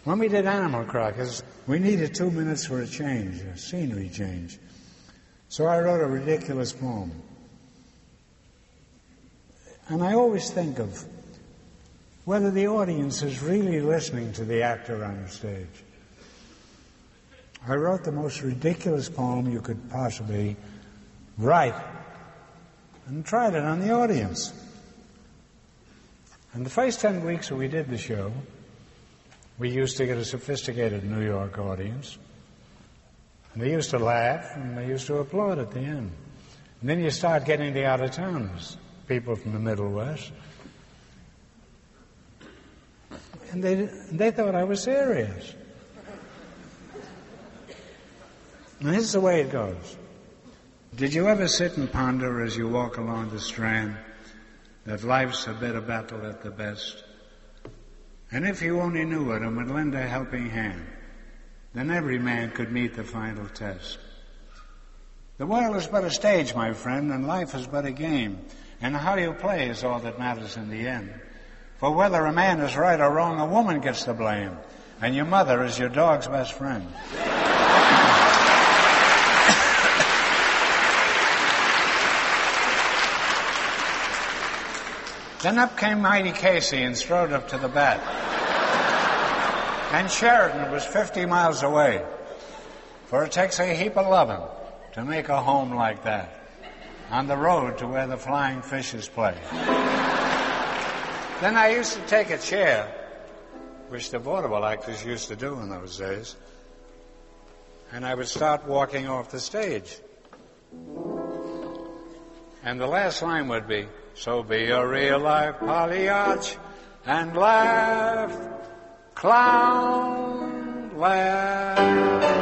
When we did Animal Crackers, we needed 2 minutes for a change, a scenery change. So I wrote a ridiculous poem. And I always think of whether the audience is really listening to the actor on the stage. I wrote the most ridiculous poem you could possibly write and tried it on the audience. And the first 10 weeks that we did the show, we used to get a sophisticated New York audience. And they used to laugh and they used to applaud at the end. And then you start getting the out-of-towners, people from the Middle West. And they thought I was serious. Now, here's the way it goes. Did you ever sit and ponder as you walk along the Strand that life's a bitter battle at the best? And if you only knew it and would lend a helping hand, then every man could meet the final test. The world is but a stage, my friend, and life is but a game. And how you play is all that matters in the end. For whether a man is right or wrong, a woman gets the blame. And your mother is your dog's best friend. Then up came Mighty Casey and strode up to the bat. And Sheridan was 50 miles away. For it takes a heap of loving to make a home like that, on the road to where the flying fishes play. Then I used to take a chair, which the vaudeville actors used to do in those days, and I would start walking off the stage. And the last line would be, so be a real life Pagliacci and laugh, clown, laugh.